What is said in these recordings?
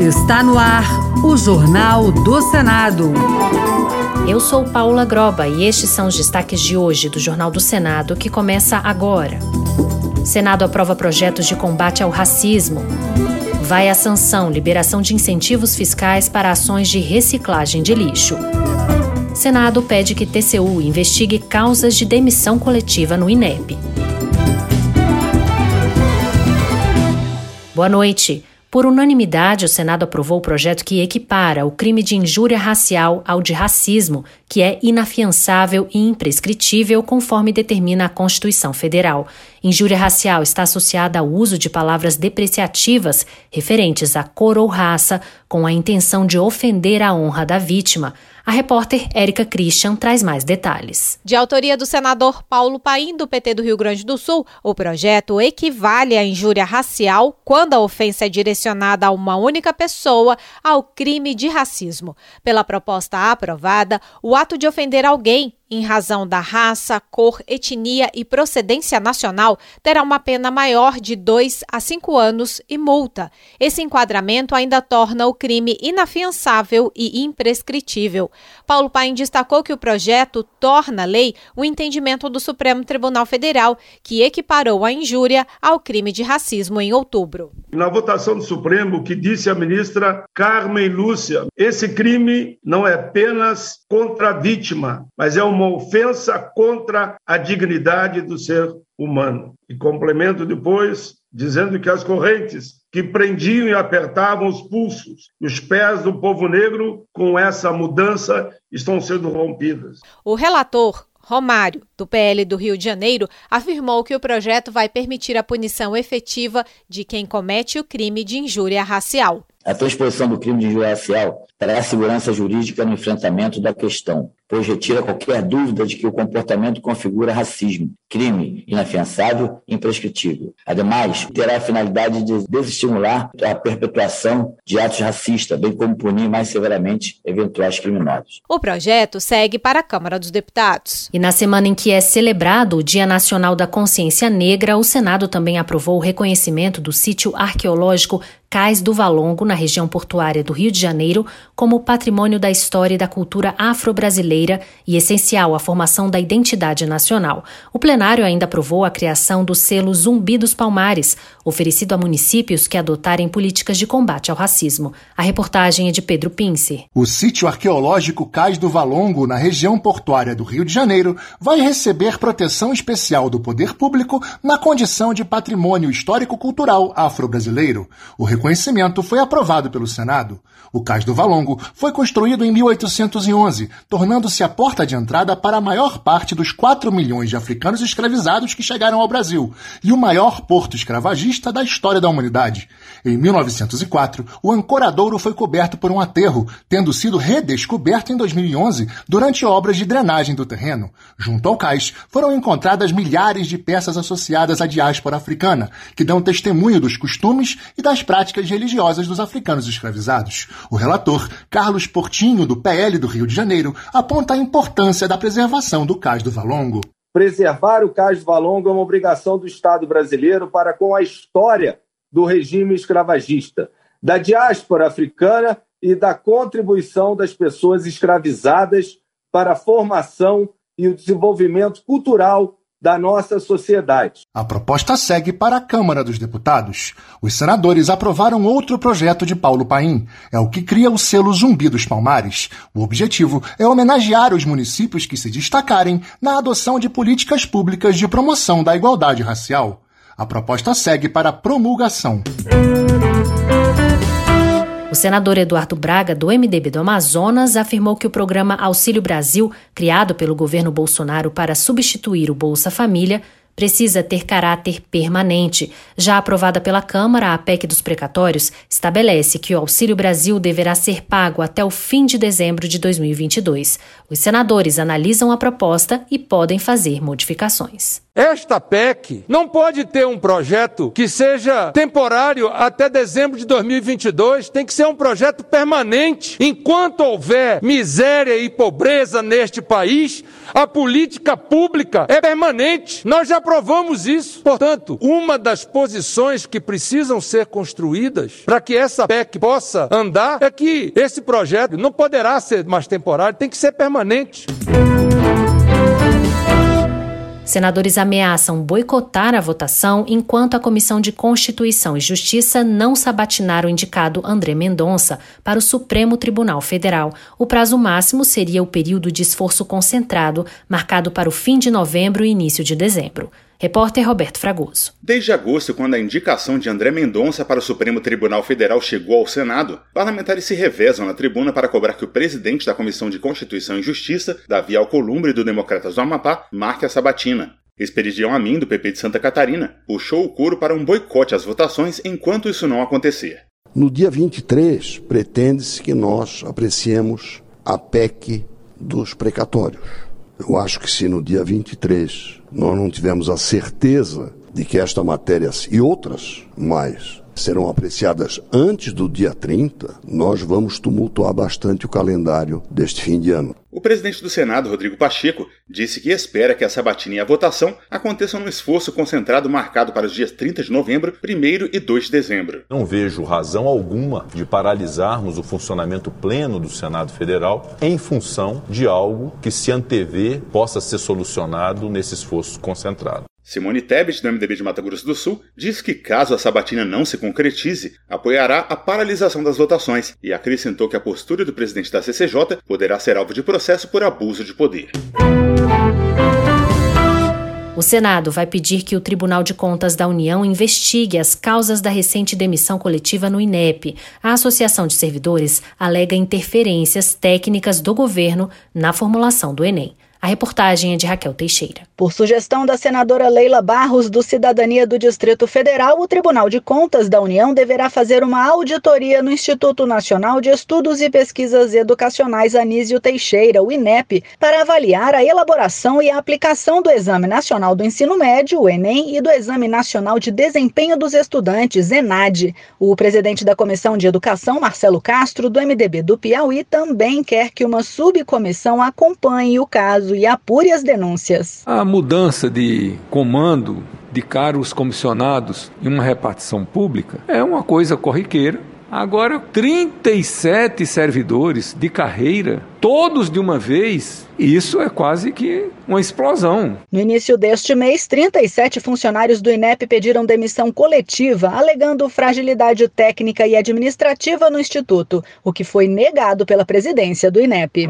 Está no ar o Jornal do Senado. Eu sou Paula Groba e estes são os destaques de hoje do Jornal do Senado, que começa agora. Senado aprova projetos de combate ao racismo. Vai à sanção liberação de incentivos fiscais para ações de reciclagem de lixo. Senado pede que TCU investigue causas de demissão coletiva no INEP. Boa noite. Por unanimidade, o Senado aprovou o projeto que equipara o crime de injúria racial ao de racismo, que é inafiançável e imprescritível, conforme determina a Constituição Federal. Injúria racial está associada ao uso de palavras depreciativas referentes à cor ou raça, com a intenção de ofender a honra da vítima. A repórter Érica Christian traz mais detalhes. De autoria do senador Paulo Paim, do PT do Rio Grande do Sul, o projeto equivale à injúria racial quando a ofensa é direcionada a uma única pessoa ao crime de racismo. Pela proposta aprovada, o ato de ofender alguém em razão da raça, cor, etnia e procedência nacional, terá uma pena maior de 2 a 5 anos e multa. Esse enquadramento ainda torna o crime inafiançável e imprescritível. Paulo Paim destacou que o projeto torna lei o entendimento do Supremo Tribunal Federal, que equiparou a injúria ao crime de racismo em outubro. Na votação do Supremo, o que disse a ministra Carmen Lúcia, esse crime não é apenas contra a vítima, mas é uma ofensa contra a dignidade do ser humano. E complemento depois, dizendo que as correntes que prendiam e apertavam os pulsos e os pés do povo negro, com essa mudança, estão sendo rompidas. O relator Romário, do PL do Rio de Janeiro, afirmou que o projeto vai permitir a punição efetiva de quem comete o crime de injúria racial. A transposição do crime de injúria racial traz segurança jurídica no enfrentamento da questão, pois retira qualquer dúvida de que o comportamento configura racismo, crime inafiançável e imprescritível. Ademais, terá a finalidade de desestimular a perpetuação de atos racistas, bem como punir mais severamente eventuais criminosos. O projeto segue para a Câmara dos Deputados. E na semana em que é celebrado o Dia Nacional da Consciência Negra, o Senado também aprovou o reconhecimento do sítio arqueológico Cais do Valongo, na região portuária do Rio de Janeiro, como patrimônio da história e da cultura afro-brasileira e essencial à formação da identidade nacional. O plenário ainda aprovou a criação do selo Zumbi dos Palmares, oferecido a municípios que adotarem políticas de combate ao racismo. A reportagem é de Pedro Pincer. O sítio arqueológico Cais do Valongo, na região portuária do Rio de Janeiro, vai receber proteção especial do poder público na condição de patrimônio histórico-cultural afro-brasileiro. O reconhecimento foi aprovado pelo Senado. O Cais do Valongo foi construído em 1811, tornando-se a porta de entrada para a maior parte dos 4 milhões de africanos escravizados que chegaram ao Brasil e o maior porto escravagista da história da humanidade. Em 1904, o ancoradouro foi coberto por um aterro, tendo sido redescoberto em 2011 durante obras de drenagem do terreno. Junto ao cais, foram encontradas milhares de peças associadas à diáspora africana, que dão testemunho dos costumes e das práticas religiosas dos africanos escravizados. O relator, Carlos Portinho, do PL do Rio de Janeiro, aponta a importância da preservação do Cais do Valongo. Preservar o Cais do Valongo é uma obrigação do Estado brasileiro para com a história do regime escravagista, da diáspora africana e da contribuição das pessoas escravizadas para a formação e o desenvolvimento cultural da nossa sociedade. A proposta segue para a Câmara dos Deputados. Os senadores aprovaram outro projeto de Paulo Paim. É o que cria o selo Zumbi dos Palmares. O objetivo é homenagear os municípios que se destacarem na adoção de políticas públicas de promoção da igualdade racial. A proposta segue para a promulgação. O senador Eduardo Braga, do MDB do Amazonas, afirmou que o programa Auxílio Brasil, criado pelo governo Bolsonaro para substituir o Bolsa Família, precisa ter caráter permanente. Já aprovada pela Câmara, a PEC dos precatórios estabelece que o Auxílio Brasil deverá ser pago até o fim de dezembro de 2022. Os senadores analisam a proposta e podem fazer modificações. Esta PEC não pode ter um projeto que seja temporário até dezembro de 2022, tem que ser um projeto permanente. Enquanto houver miséria e pobreza neste país, a política pública é permanente. Nós já provamos isso. Portanto, uma das posições que precisam ser construídas para que essa PEC possa andar é que esse projeto não poderá ser mais temporário, tem que ser permanente. Senadores ameaçam boicotar a votação enquanto a Comissão de Constituição e Justiça não sabatinar o indicado André Mendonça para o Supremo Tribunal Federal. O prazo máximo seria o período de esforço concentrado, marcado para o fim de novembro e início de dezembro. Repórter Roberto Fragoso. Desde agosto, quando a indicação de André Mendonça para o Supremo Tribunal Federal chegou ao Senado, parlamentares se revezam na tribuna para cobrar que o presidente da Comissão de Constituição e Justiça, Davi Alcolumbre, do Democratas do Amapá, marque a sabatina. Expedidião Amin, do PP de Santa Catarina, puxou o couro para um boicote às votações enquanto isso não acontecer. No dia 23, pretende-se que nós apreciemos a PEC dos precatórios. Eu acho que se no dia 23 nós não tivermos a certeza de que esta matéria e outras mais serão apreciadas antes do dia 30, nós vamos tumultuar bastante o calendário deste fim de ano. O presidente do Senado, Rodrigo Pacheco, disse que espera que a sabatina e a votação aconteçam num esforço concentrado marcado para os dias 30 de novembro, 1º e 2 de dezembro. Não vejo razão alguma de paralisarmos o funcionamento pleno do Senado Federal em função de algo que se antevê possa ser solucionado nesse esforço concentrado. Simone Tebet, do MDB de Mato Grosso do Sul, diz que caso a sabatina não se concretize, apoiará a paralisação das votações e acrescentou que a postura do presidente da CCJ poderá ser alvo de processo por abuso de poder. O Senado vai pedir que o Tribunal de Contas da União investigue as causas da recente demissão coletiva no INEP. A Associação de Servidores alega interferências técnicas do governo na formulação do Enem. A reportagem é de Raquel Teixeira. Por sugestão da senadora Leila Barros, do Cidadania do Distrito Federal, o Tribunal de Contas da União deverá fazer uma auditoria no Instituto Nacional de Estudos e Pesquisas Educacionais Anísio Teixeira, o INEP, para avaliar a elaboração e a aplicação do Exame Nacional do Ensino Médio, o Enem, e do Exame Nacional de Desempenho dos Estudantes, ENAD. O presidente da Comissão de Educação, Marcelo Castro, do MDB do Piauí, também quer que uma subcomissão acompanhe o caso e apure as denúncias. A mudança de comando de cargos comissionados em uma repartição pública é uma coisa corriqueira. Agora, 37 servidores de carreira, todos de uma vez, isso é quase que uma explosão. No início deste mês, 37 funcionários do INEP pediram demissão coletiva, alegando fragilidade técnica e administrativa no Instituto, o que foi negado pela presidência do INEP.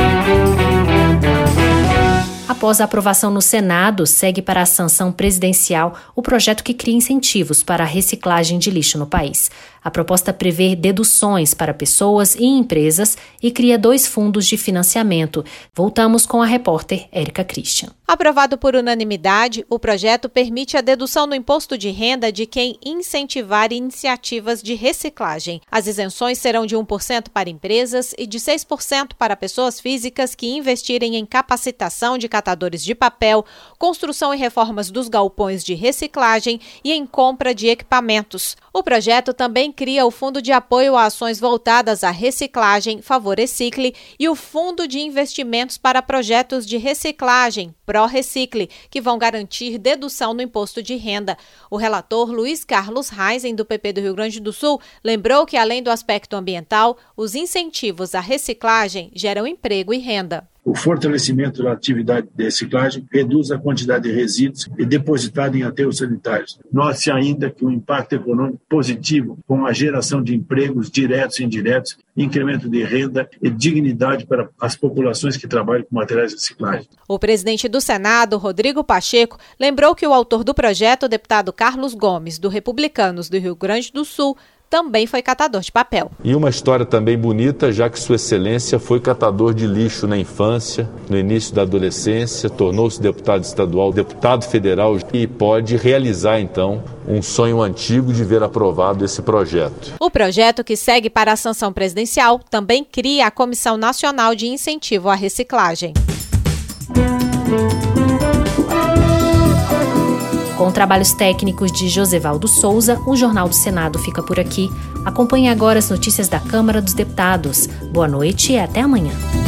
Após a aprovação no Senado, segue para a sanção presidencial o projeto que cria incentivos para a reciclagem de lixo no país. A proposta prevê deduções para pessoas e empresas e cria 2 fundos de financiamento. Voltamos com a repórter Érica Christian. Aprovado por unanimidade, o projeto permite a dedução no imposto de renda de quem incentivar iniciativas de reciclagem. As isenções serão de 1% para empresas e de 6% para pessoas físicas que investirem em capacitação de catadores de papel, construção e reformas dos galpões de reciclagem e em compra de equipamentos. O projeto também cria o Fundo de Apoio a Ações Voltadas à Reciclagem, Favorecicle, e o Fundo de Investimentos para Projetos de Reciclagem, Pró-Recicle, que vão garantir dedução no imposto de renda. O relator Luiz Carlos Reisen, do PP do Rio Grande do Sul, lembrou que, além do aspecto ambiental, os incentivos à reciclagem geram emprego e renda. O fortalecimento da atividade de reciclagem reduz a quantidade de resíduos depositados em aterros sanitários. Note-se ainda que o impacto econômico positivo, com a geração de empregos diretos e indiretos, incremento de renda e dignidade para as populações que trabalham com materiais de reciclagem. O presidente do Senado, Rodrigo Pacheco, lembrou que o autor do projeto, o deputado Carlos Gomes, do Republicanos do Rio Grande do Sul, também foi catador de papel. E uma história também bonita, já que Sua Excelência foi catador de lixo na infância, no início da adolescência, tornou-se deputado estadual, deputado federal e pode realizar, então, um sonho antigo de ver aprovado esse projeto. O projeto, que segue para a sanção presidencial, também cria a Comissão Nacional de Incentivo à Reciclagem. Com trabalhos técnicos de Josevaldo Souza, o Jornal do Senado fica por aqui. Acompanhe agora as notícias da Câmara dos Deputados. Boa noite e até amanhã.